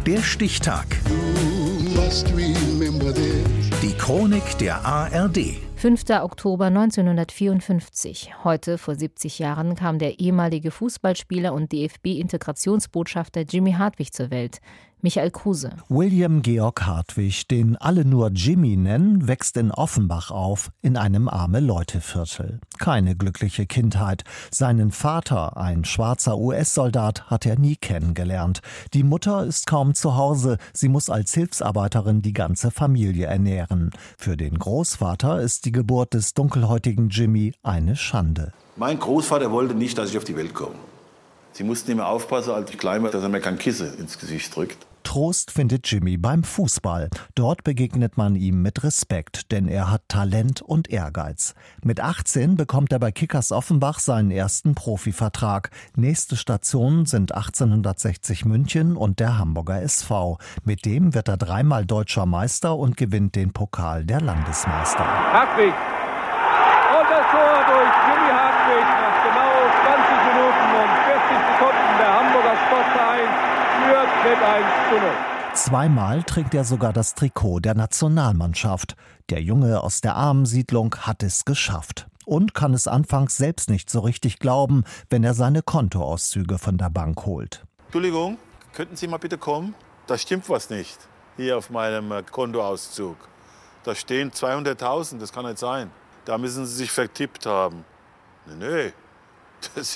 Der Stichtag. Die Chronik der ARD. 5. Oktober 1954. Heute, vor 70 Jahren, kam der ehemalige Fußballspieler und DFB-Integrationsbotschafter Jimmy Hartwig zur Welt. Michael Kruse. William Georg Hartwig, den alle nur Jimmy nennen, wächst in Offenbach auf, in einem Arme-Leute-Viertel. Keine glückliche Kindheit. Seinen Vater, ein schwarzer US-Soldat, hat er nie kennengelernt. Die Mutter ist kaum zu Hause. Sie muss als Hilfsarbeiterin die ganze Familie ernähren. Für den Großvater ist die Geburt des dunkelhäutigen Jimmy eine Schande. Mein Großvater wollte nicht, dass ich auf die Welt komme. Sie mussten immer aufpassen, als ich klein war, dass er mir kein Kissen ins Gesicht drückt. Trost findet Jimmy beim Fußball. Dort begegnet man ihm mit Respekt, denn er hat Talent und Ehrgeiz. Mit 18 bekommt er bei Kickers Offenbach seinen ersten Profivertrag. Nächste Stationen sind 1860 München und der Hamburger SV. Mit dem wird er dreimal deutscher Meister und gewinnt den Pokal der Landesmeister. Hartwig. Und das Tor durch Jimmy Hartwig nach genau 20 Minuten und 40 Sekunden. Der Hamburger Sportverein führt mit 1:0. Zweimal trägt er sogar das Trikot der Nationalmannschaft. Der Junge aus der armen Siedlung hat es geschafft. Und kann es anfangs selbst nicht so richtig glauben, wenn er seine Kontoauszüge von der Bank holt. Entschuldigung, könnten Sie mal bitte kommen? Da stimmt was nicht, hier auf meinem Kontoauszug. Da stehen 200.000, das kann nicht sein. Da müssen Sie sich vertippt haben. Nee, das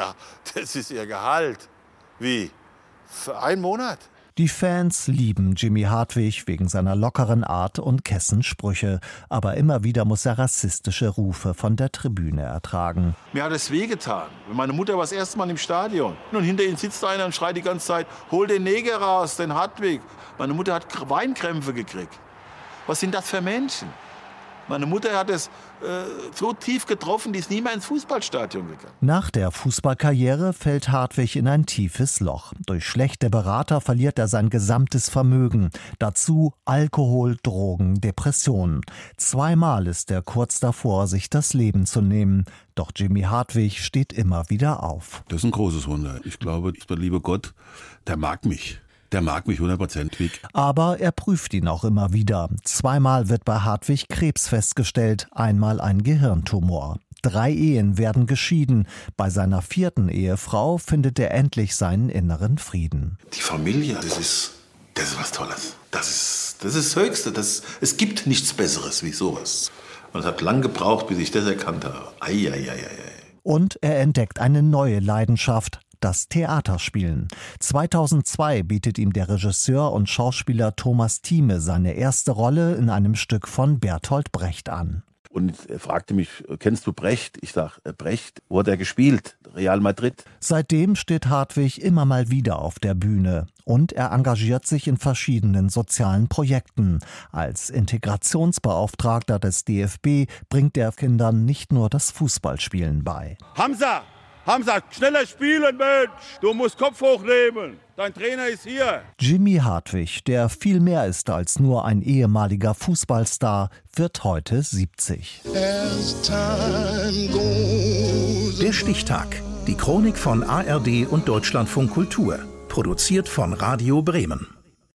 ist Ihr Gehalt. Wie? Für einen Monat? Die Fans lieben Jimmy Hartwig wegen seiner lockeren Art und kessen Sprüche. Aber immer wieder muss er rassistische Rufe von der Tribüne ertragen. Mir hat es wehgetan. Meine Mutter war das erste Mal im Stadion. Und hinter ihm sitzt einer und schreit die ganze Zeit, hol den Neger raus, den Hartwig. Meine Mutter hat Weinkrämpfe gekriegt. Was sind das für Menschen? Meine Mutter hat es so tief getroffen, die ist nie mehr ins Fußballstadion gegangen. Nach der Fußballkarriere fällt Hartwig in ein tiefes Loch. Durch schlechte Berater verliert er sein gesamtes Vermögen. Dazu Alkohol, Drogen, Depressionen. Zweimal ist er kurz davor, sich das Leben zu nehmen. Doch Jimmy Hartwig steht immer wieder auf. Das ist ein großes Wunder. Ich glaube, der liebe Gott, der mag mich. Der mag mich 100%. Aber er prüft ihn auch immer wieder. Zweimal wird bei Hartwig Krebs festgestellt, einmal ein Gehirntumor. 3 Ehen werden geschieden. Bei seiner 4. Ehefrau findet er endlich seinen inneren Frieden. Die Familie, das ist was Tolles. Das ist das Höchste. Es gibt nichts Besseres wie sowas. Und es hat lang gebraucht, bis ich das erkannt habe. Und er entdeckt eine neue Leidenschaft. Das Theaterspielen. 2002 bietet ihm der Regisseur und Schauspieler Thomas Thieme seine erste Rolle in einem Stück von Bertolt Brecht an. Und er fragte mich, kennst du Brecht? Ich sag, Brecht, wo hat er gespielt? Real Madrid. Seitdem steht Hartwig immer mal wieder auf der Bühne. Und er engagiert sich in verschiedenen sozialen Projekten. Als Integrationsbeauftragter des DFB bringt er Kindern nicht nur das Fußballspielen bei. Hamza, schneller spielen, Mensch! Du musst Kopf hochnehmen. Dein Trainer ist hier. Jimmy Hartwig, der viel mehr ist als nur ein ehemaliger Fußballstar, wird heute 70. Der Stichtag. Die Chronik von ARD und Deutschlandfunk Kultur. Produziert von Radio Bremen.